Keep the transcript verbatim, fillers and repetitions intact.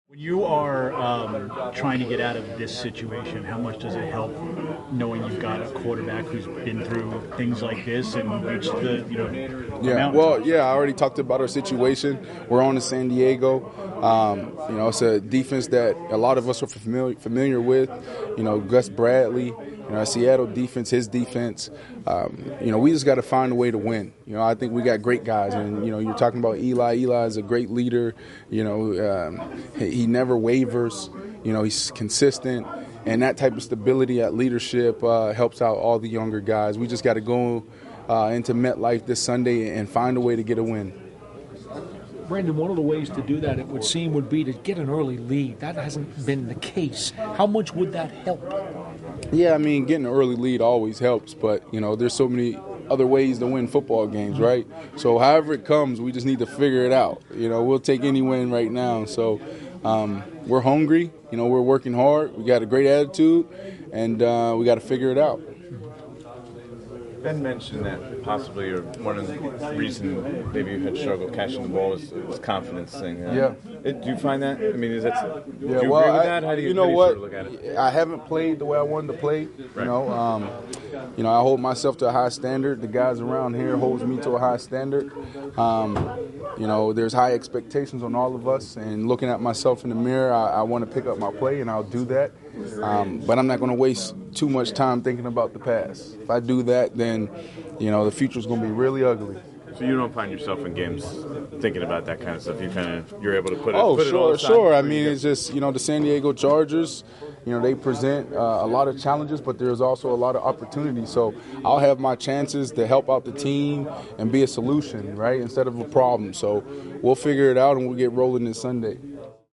When you are um, trying to get out of this situation, how much does it help knowing you've got a quarterback who's been through things like this and reached the, you know, Yeah, well, yeah, I already talked about our situation. We're on to San Diego. Um, you know, it's a defense that a lot of us are familiar, familiar with. You know, Gus Bradley, you know, Seattle defense, his defense. Um, you know, we just got to find a way to win. You know, I think we got great guys. And, you know, you're talking about Eli. Eli is a great leader. You know, um, he, he never wavers. You know, he's consistent. And that type of stability at leadership uh, helps out all the younger guys. We just got to go uh, into MetLife this Sunday and find a way to get a win. Brandon, one of the ways to do that, it would seem, would be to get an early lead. That hasn't been the case. How much would that help? Yeah, I mean, getting an early lead always helps, but, you know, there's so many other ways to win football games, right? So however it comes, we just need to figure it out. You know, we'll take any win right now. So um, we're hungry. You know, we're working hard. We got a great attitude, and uh, we got to figure it out. Ben mentioned that possibly one of the reasons maybe you had struggled catching the ball was, was confidence thing. Uh, yeah. It, do you find that? I mean, is that? Yeah. Do you well, agree with I, that? How do you, you know how do you what? Sort of look at it? I haven't played the way I wanted to play. Right. You know, um, you know, I hold myself to a high standard. The guys around here holds me to a high standard. Um, you know, there's high expectations on all of us. And looking at myself in the mirror, I, I want to pick up my play, and I'll do that. Um, but I'm not going to waste too much time thinking about the past. If I do that, then, you know, the future's going to be really ugly. So you don't find yourself in games thinking about that kind of stuff. You kind of you're able to put it. Oh, put sure, it all aside sure. I mean, it's just, you know, the San Diego Chargers. You know, they present uh, a lot of challenges, but there's also a lot of opportunities. So I'll have my chances to help out the team and be a solution, right, instead of a problem. So we'll figure it out and we'll get rolling this Sunday.